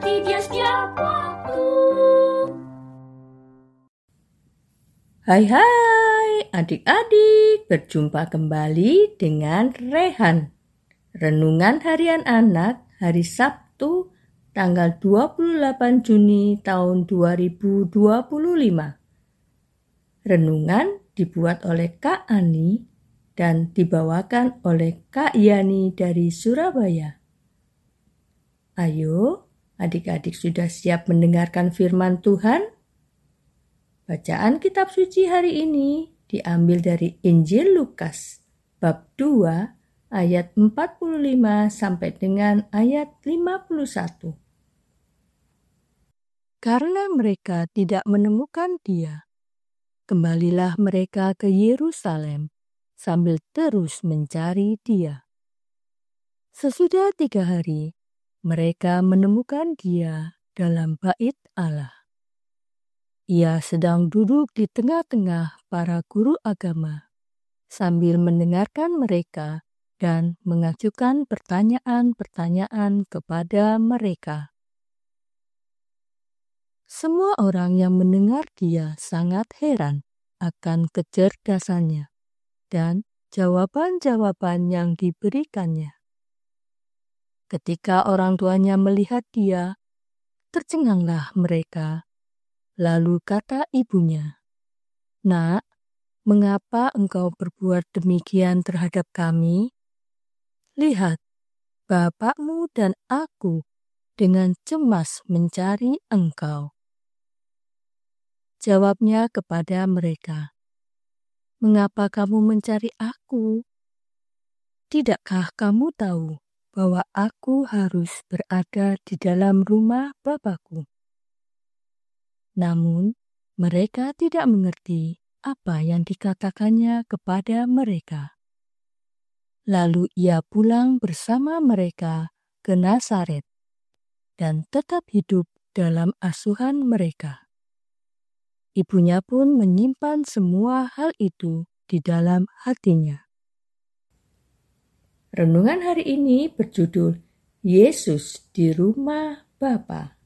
menanti Dia setiap waktu. Hai adik-adik, berjumpa kembali dengan Rehan. Renungan Harian Anak hari Sabtu tanggal 28 Juni tahun 2025. Renungan dibuat oleh Kak Ani dan dibawakan oleh Kak Yani dari Surabaya. Ayo, adik-adik sudah siap mendengarkan firman Tuhan? Bacaan kitab suci hari ini diambil dari Injil Lukas bab 2 ayat 45 sampai dengan ayat 51. Karena mereka tidak menemukan Dia, kembalilah mereka ke Yerusalem sambil terus mencari Dia. Sesudah 3 hari, mereka menemukan Dia dalam bait Allah. Ia sedang duduk di tengah-tengah para guru agama, sambil mendengarkan mereka dan mengajukan pertanyaan-pertanyaan kepada mereka. Semua orang yang mendengar Dia sangat heran akan kecerdasannya dan jawaban-jawaban yang diberikannya. Ketika orang tuanya melihat Dia, tercenganglah mereka. Lalu kata ibunya, "Nak, mengapa engkau berbuat demikian terhadap kami? Lihat, bapakmu dan aku dengan cemas mencari engkau." Jawabnya kepada mereka, "Mengapa kamu mencari aku? Tidakkah kamu tahu bahwa aku harus berada di dalam rumah Bapakku?" Namun, mereka tidak mengerti apa yang dikatakannya kepada mereka. Lalu ia pulang bersama mereka ke Nazaret dan tetap hidup dalam asuhan mereka. Ibunya pun menyimpan semua hal itu di dalam hatinya. Renungan hari ini berjudul Yesus di Rumah Bapa.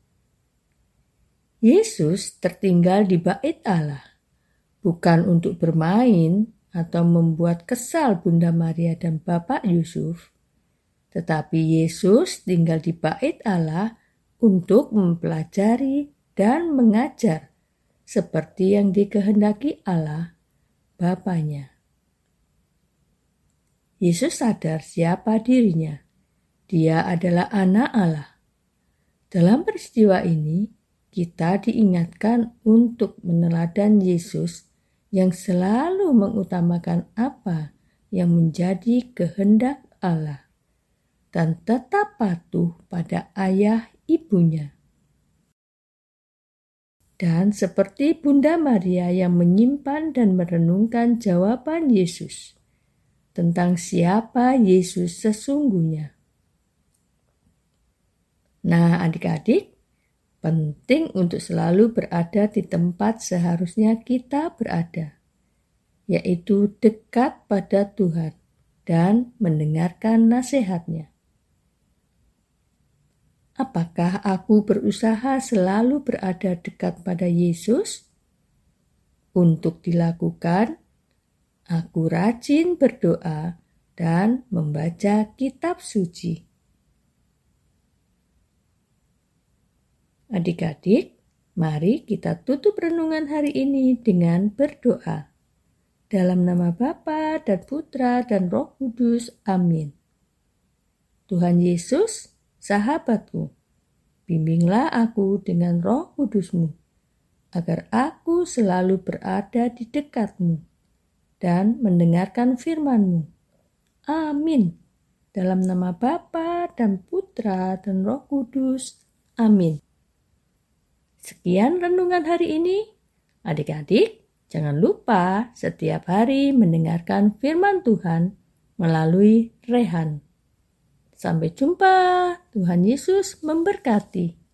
Yesus tertinggal di bait Allah, bukan untuk bermain atau membuat kesal Bunda Maria dan Bapak Yusuf, tetapi Yesus tinggal di bait Allah untuk mempelajari dan mengajar seperti yang dikehendaki Allah, Bapanya. Yesus sadar siapa dirinya. Dia adalah anak Allah. Dalam peristiwa ini, kita diingatkan untuk meneladan Yesus yang selalu mengutamakan apa yang menjadi kehendak Allah dan tetap patuh pada ayah ibunya. Dan seperti Bunda Maria yang menyimpan dan merenungkan jawaban Yesus tentang siapa Yesus sesungguhnya. Nah, adik-adik, penting untuk selalu berada di tempat seharusnya kita berada, yaitu dekat pada Tuhan dan mendengarkan nasihat-Nya. Apakah aku berusaha selalu berada dekat pada Yesus? Untuk dilakukan, aku rajin berdoa dan membaca kitab suci. Adik-adik, mari kita tutup renungan hari ini dengan berdoa. Dalam nama Bapa dan Putra dan Roh Kudus. Amin. Tuhan Yesus, sahabatku, bimbinglah aku dengan Roh Kudus-Mu, agar aku selalu berada di dekat-Mu dan mendengarkan firman-Mu. Amin. Dalam nama Bapa dan Putra dan Roh Kudus. Amin. Sekian renungan hari ini. Adik-adik, jangan lupa setiap hari mendengarkan firman Tuhan melalui Rehan. Sampai jumpa. Tuhan Yesus memberkati.